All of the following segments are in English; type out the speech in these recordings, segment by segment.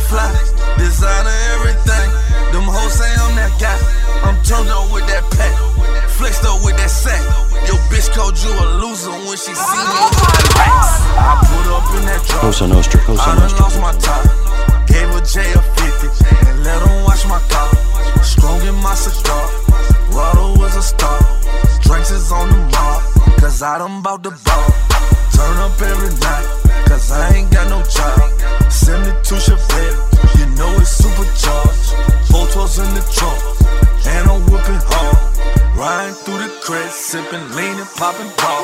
fly, designer everything. Them hoes say I'm that guy. I'm turned up with that pack, flexed up with that sack. Your bitch called you a loser when she see me with my racks. I put up in that truck, Cosa Nostra, Cosa I done Nostra. lost my top. Gave her J a 50 and let her watch my car. Strong in my cigar, Rado was a star. Drinks is on the mob, cause I done bought the ball. Turn up every night, cause I ain't got no job. 72 Chevelle, you know it's supercharged. Photos in the trunk, and I'm whooping hard. Riding through the crest, sipping, leaning, popping ball.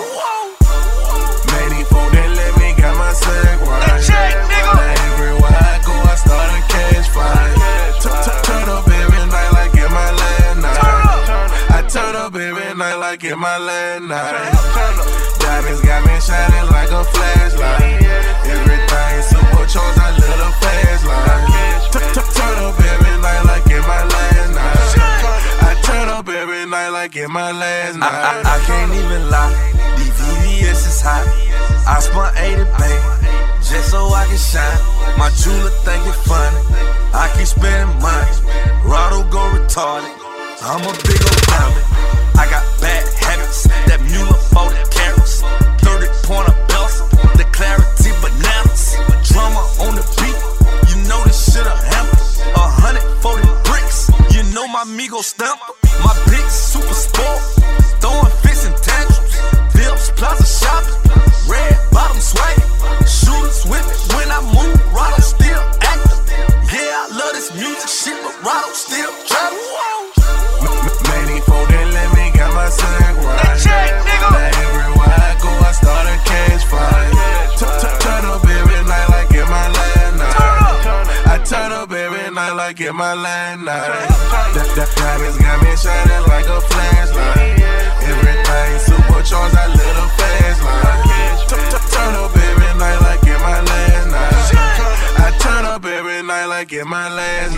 Made these folk that let me got my seg right. Now everywhere I go, I start a cash fight. Turn up every night like it my last night. I turn up every night like it my last night. Diamonds got me shining like a flashlight. Everything supercharged, I lit a fast line. Turn up every night like it my last night. I turn up every night like it my last night. I can't even lie, these VVS is hot. I spent 80 bang, just so I can shine. My jeweler think it funny, I keep spending money. Rado go retarded, I'm a big old diamond. I got bad habits, that Mueller 40 carats, 30-pointer belts, the clarity bananas. Drama on the beat, you know this shit a hammer. 140 bricks, you know my Migo stamp. My bitch super sport, throwing fits and tantrums. Phillips Plaza shopping, red bottom swagging. Shooters with me when I move, Rado still active. Yeah, I love this music shit, but Rado still trapping. Many folk that let me got my seg right. Now everywhere I go, I start a cash fight. Turn up every night like it my last night. I turn up every night like it my last night. Diamonds got me shining like a flashlight. Everything supercharged, I lit a fast line. Turn up every night like it my last night. I turn up every night like it my last night.